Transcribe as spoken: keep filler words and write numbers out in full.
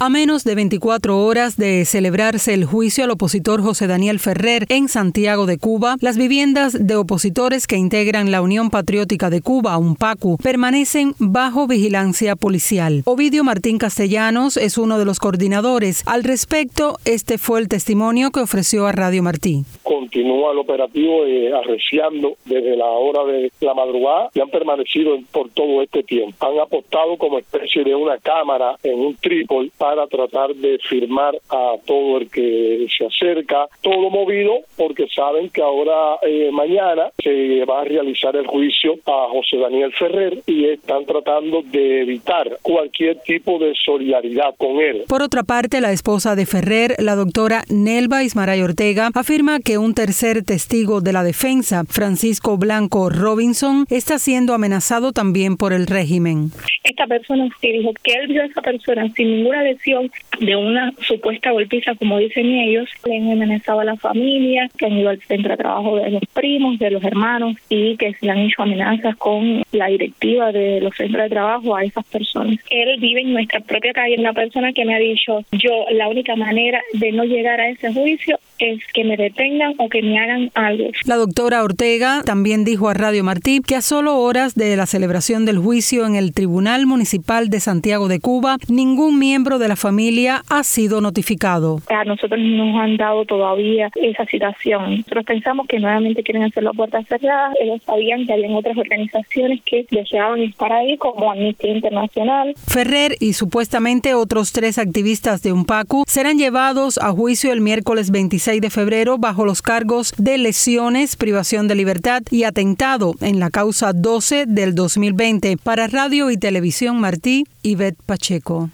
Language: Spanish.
A menos de veinticuatro horas de celebrarse el juicio al opositor José Daniel Ferrer en Santiago de Cuba, las viviendas de opositores que integran la Unión Patriótica de Cuba, UNPACU, permanecen bajo vigilancia policial. Ovidio Martín Castellanos es uno de los coordinadores. Al respecto, este fue el testimonio que ofreció a Radio Martí. Continúa el operativo eh, arreciando desde la hora de la madrugada y han permanecido por todo este tiempo. Han apostado como especie de una cámara en un trípode para tratar de firmar a todo el que se acerca, todo movido porque saben que ahora eh, mañana se va a realizar el juicio a José Daniel Ferrer y están tratando de evitar cualquier tipo de solidaridad con él. Por otra parte, la esposa de Ferrer, la doctora Nelva Ismaray Ortega, afirma que un tercer testigo de la defensa, Francisco Blanco Robinson, está siendo amenazado también por el régimen. Esta persona sí dijo que él vio a esa persona sin ninguna lesión de una supuesta golpiza, como dicen ellos. Le han amenazado a la familia, que han ido al centro de trabajo de los primos, de los hermanos, y que se le han hecho amenazas con la directiva de los centros de trabajo a esas personas. Él vive en nuestra propia calle, una persona que me ha dicho, yo la única manera de no llegar a ese juicio es que me detengan o que me hagan algo. La doctora Ortega también dijo a Radio Martí que a solo horas de la celebración del juicio en el Tribunal Municipal de Santiago de Cuba, ningún miembro de la familia ha sido notificado. A nosotros no nos han dado todavía esa citación. Nosotros pensamos que nuevamente quieren hacer las puertas cerradas. Ellos sabían que habían otras organizaciones que deseaban estar ahí, como Amnistía Internacional. Ferrer y supuestamente otros tres activistas de UNPACU serán llevados a juicio el miércoles veintiséis de febrero bajo los cargos de lesiones, privación de libertad y atentado en la causa doce del dos mil veinte. Para Radio y Televisión Martí, Ivette Pacheco.